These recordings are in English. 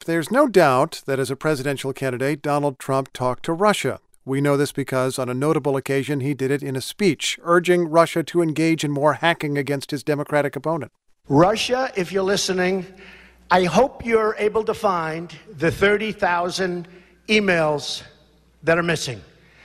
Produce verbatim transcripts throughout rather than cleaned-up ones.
There's no doubt that as a presidential candidate, Donald Trump talked to Russia. We know this because on a notable occasion, he did it in a speech, urging Russia to engage in more hacking against his Democratic opponent. Russia, if you're listening, I hope you're able to find the thirty thousand emails that are missing.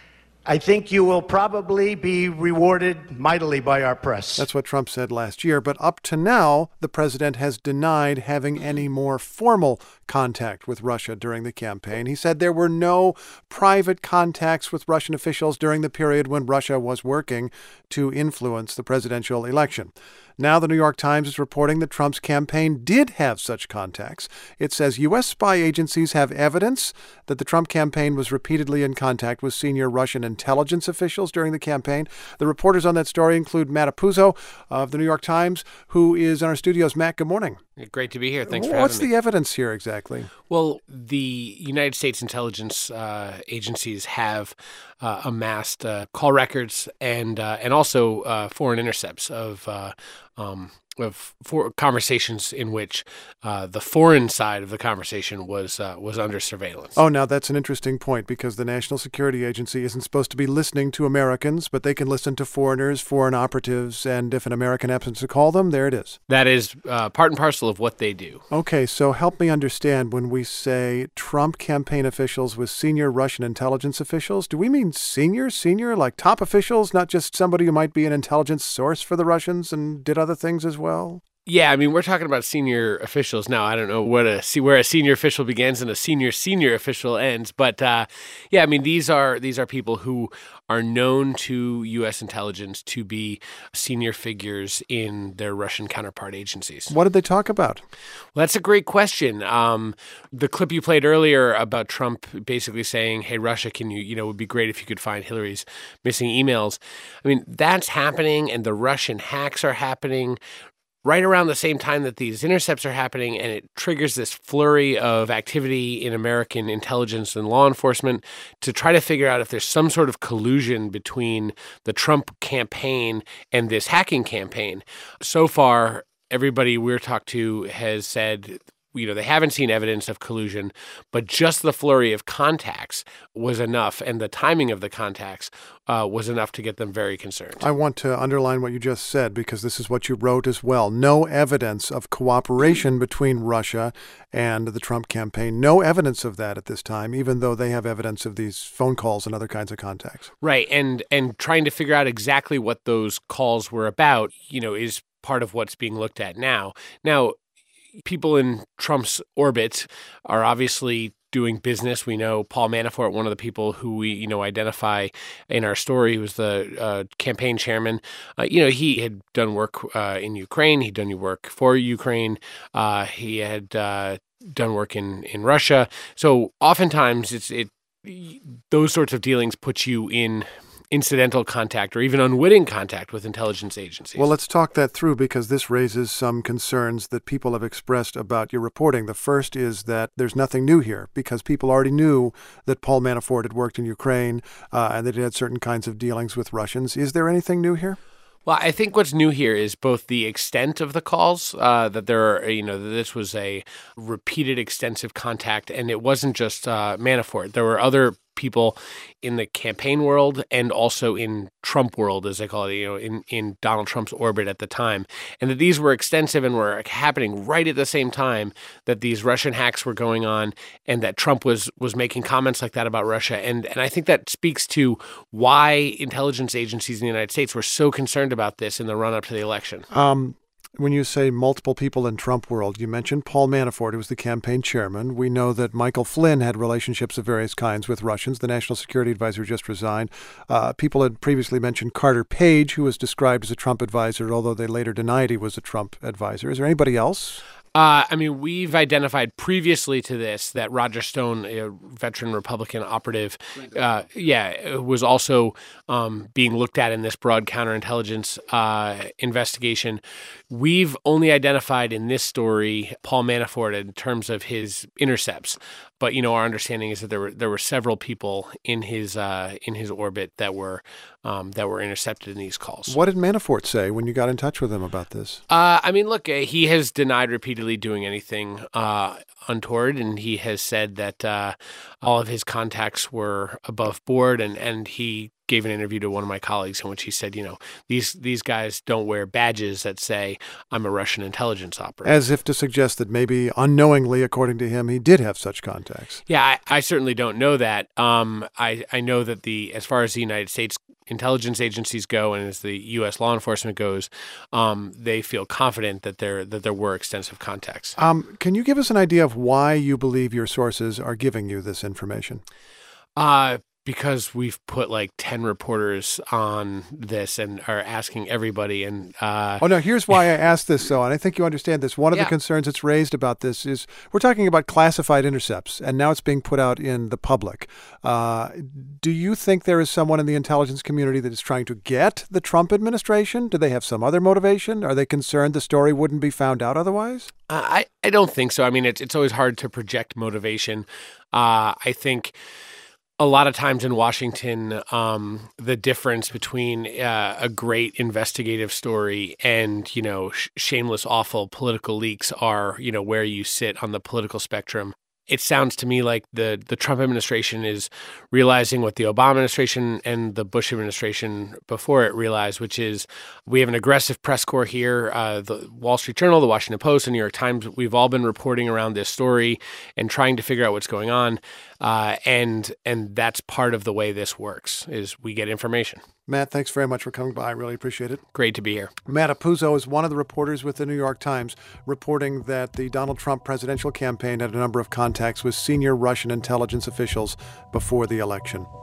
I think you will probably be rewarded mightily by our press. That's what Trump said last year. But up to now, the president has denied having any more formal contact with Russia during the campaign. He said there were no private contacts with Russian officials during the period when Russia was working to influence the presidential election. Now the New York Times is reporting that Trump's campaign did have such contacts. It says U S spy agencies have evidence that the Trump campaign was repeatedly in contact with senior Russian intelligence officials during the campaign. The reporters on that story include Matt Apuzzo of the New York Times, who is in our studios. Matt, good morning. Great to be here. Thanks for What's having the me. evidence here exactly? Well, the United States intelligence uh, agencies have uh, amassed uh, call records and uh, and also uh, foreign intercepts of uh, um, of for conversations in which uh, the foreign side of the conversation was uh, was under surveillance. Oh, now that's an interesting point because the National Security Agency isn't supposed to be listening to Americans, but they can listen to foreigners, foreign operatives, and if an American happens to call them, there it is. That is uh, part and parcel of what they do. Okay, so help me understand when we say Trump campaign officials with senior Russian intelligence officials, do we mean senior, senior, like top officials, not just somebody who might be an intelligence source for the Russians and did other things as well? Yeah, I mean, we're talking about senior officials now. I don't know what a where a senior official begins and a senior senior official ends, but uh, yeah, I mean, these are these are people who are known to U S intelligence to be senior figures in their Russian counterpart agencies. What did they talk about? Well, that's a great question. Um, the clip you played earlier about Trump basically saying, "Hey, Russia, can you, you know, it would be great if you could find Hillary's missing emails." I mean, that's happening, and the Russian hacks are happening right around the same time that these intercepts are happening, and it triggers this flurry of activity in American intelligence and law enforcement to try to figure out if there's some sort of collusion between the Trump campaign and this hacking campaign. So far, everybody we're talked to has said, you know, they haven't seen evidence of collusion, but just the flurry of contacts was enough, and the timing of the contacts uh, was enough to get them very concerned. I want to underline what you just said because this is what you wrote as well. No evidence of cooperation between Russia and the Trump campaign. No evidence of that at this time, even though they have evidence of these phone calls and other kinds of contacts. Right, and and trying to figure out exactly what those calls were about, you know, is part of what's being looked at now. Now, people in Trump's orbit are obviously doing business. We know Paul Manafort, one of the people who we, you know, identify in our story, who was the uh, campaign chairman. Uh, you know, he had done work uh, in Ukraine. He'd done work for Ukraine. Uh, he had uh, done work in, in Russia. So oftentimes it's it those sorts of dealings put you in incidental contact or even unwitting contact with intelligence agencies. Well, let's talk that through because this raises some concerns that people have expressed about your reporting. The first is that there's nothing new here because people already knew that Paul Manafort had worked in Ukraine uh, and that he had certain kinds of dealings with Russians. Is there anything new here? Well, I think what's new here is both the extent of the calls, uh, that there are, you know, that this was a repeated extensive contact, and it wasn't just uh, Manafort. There were other people in the campaign world and also in Trump world, as they call it, you know, in, in Donald Trump's orbit at the time. And that these were extensive and were happening right at the same time that these Russian hacks were going on and that Trump was was making comments like that about Russia. And and I think that speaks to why intelligence agencies in the United States were so concerned about this in the run-up to the election. Um. When you say multiple people in Trump world, you mentioned Paul Manafort, who was the campaign chairman. We know that Michael Flynn had relationships of various kinds with Russians. The national security advisor just resigned. Uh, people had previously mentioned Carter Page, who was described as a Trump advisor, although they later denied he was a Trump advisor. Is there anybody else? Uh, I mean, we've identified previously to this that Roger Stone, a veteran Republican operative, uh, yeah, was also um, being looked at in this broad counterintelligence uh, investigation. We've only identified in this story Paul Manafort in terms of his intercepts. but you know, our understanding is that there were there were several people in his uh, in his orbit that were um, that were intercepted in these calls. What did Manafort say when you got in touch with him about this? Uh, I mean, look, uh, he has denied repeatedly doing anything uh, untoward, and he has said that uh, all of his contacts were above board, and, and he gave an interview to one of my colleagues in which he said, you know, these these guys don't wear badges that say, I'm a Russian intelligence operator. As if to suggest that maybe unknowingly, according to him, he did have such contacts. Yeah, I, I certainly don't know that. Um, I, I know that the as far as the United States intelligence agencies go and as the U S law enforcement goes, um, they feel confident that there that there were extensive contacts. Um, can you give us an idea of why you believe your sources are giving you this information? Uh Because we've put like ten reporters on this and are asking everybody. And uh, oh, no, here's why I asked this, though, and I think you understand this. One of yeah. the concerns that's raised about this is we're talking about classified intercepts, and now it's being put out in the public. Uh, do you think there is someone in the intelligence community that is trying to get the Trump administration? Do they have some other motivation? Are they concerned the story wouldn't be found out otherwise? Uh, I, I don't think so. I mean, it's, it's always hard to project motivation. Uh, I think a lot of times in Washington, um, the difference between uh, a great investigative story and, you know, sh- shameless, awful political leaks are, you know, where you sit on the political spectrum. It sounds to me like the, the Trump administration is realizing what the Obama administration and the Bush administration before it realized, which is we have an aggressive press corps here. Uh, the Wall Street Journal, the Washington Post, the New York Times, we've all been reporting around this story and trying to figure out what's going on. Uh, and and that's part of the way this works, is we get information. Matt, thanks very much for coming by. I really appreciate it. Great to be here. Matt Apuzzo is one of the reporters with the New York Times reporting that the Donald Trump presidential campaign had a number of contacts with senior Russian intelligence officials before the election.